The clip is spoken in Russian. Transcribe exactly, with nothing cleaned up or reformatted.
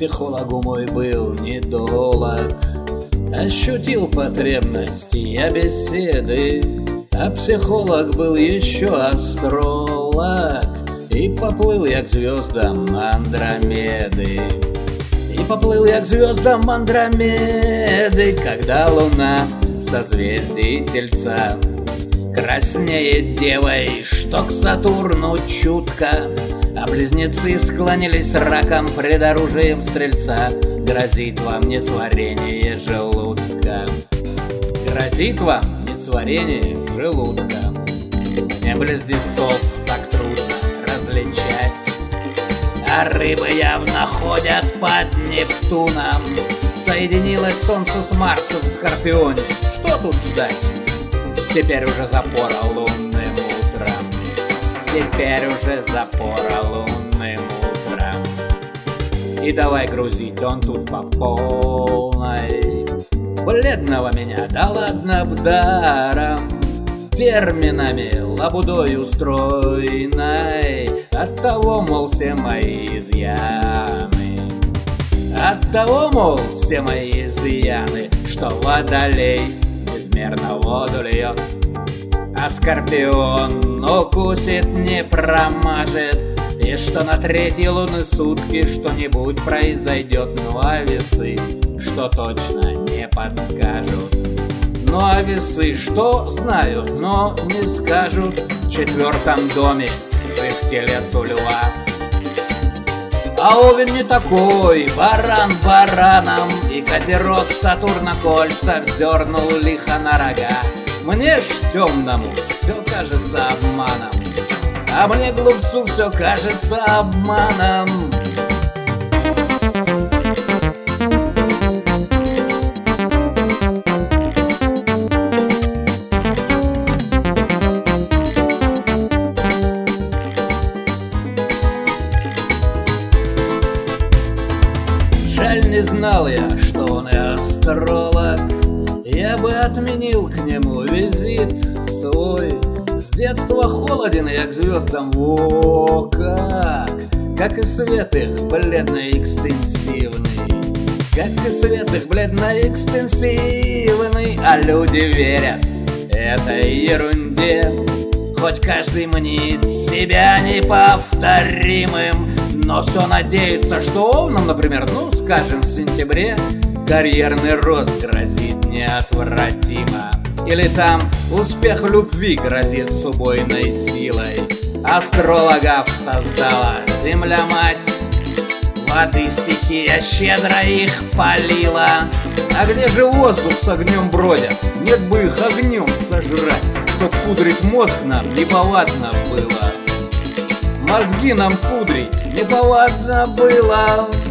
психологу мой был недолог. Ощутил потребность я беседы, а психолог был еще астролог. И поплыл я к звездам Андромеды. И поплыл я к звездам Андромеды, когда луна в созвездии Тельца краснеет девой, что к Сатурну чутко, а близнецы склонились раком пред оружием Стрельца. Грозит вам несварение желудка. Грозит вам несварение желудка. Мне близнецов так трудно различать, а рыбы явно ходят под Нептуном. Соединилось Солнце с Марсом в Скорпионе. Что тут ждать? Теперь уже запора лунным утром. Теперь уже запора лунным утром. И давай грузить, он тут по полной. Бледного меня, да ладно б даром, терминами лабудой устроенной. Оттого, мол, все мои изъяны. Оттого, мол, все мои изъяны, что водолей безмерно воду льет, а Скорпион укусит, не промажет, и что на третьи луны сутки что-нибудь произойдет. Ну а весы, что точно не подскажут. Ну а весы, что знают, но не скажут. В четвертом доме жив телец у льва, а Овен не такой, баран бараном, и Козерог Сатурна кольца вздернул лихо на рога. Мне ж темному все кажется обманом, а мне, глупцу, все кажется обманом. Жаль, не знал я, что он и астролог. Я бы отменил к нему визит свой. С детства холоден я к звездам, во как! Как и свет их бледно-экстенсивный, как и свет их бледно-экстенсивный. А люди верят этой ерунде, хоть каждый мнит себя неповторимым. Но все надеется, что Овнам, например, ну, скажем, в сентябре карьерный рост грозит неотвратимо. Или там успех в любви грозит с убойной силой. Астрологов создала Земля-мать, воды стихия щедро их полила. А где же воздух с огнем бродят? Нет бы их огнем сожрать, чтоб пудрить мозг нам неповадно было. Мозги нам пудрить неповадно было.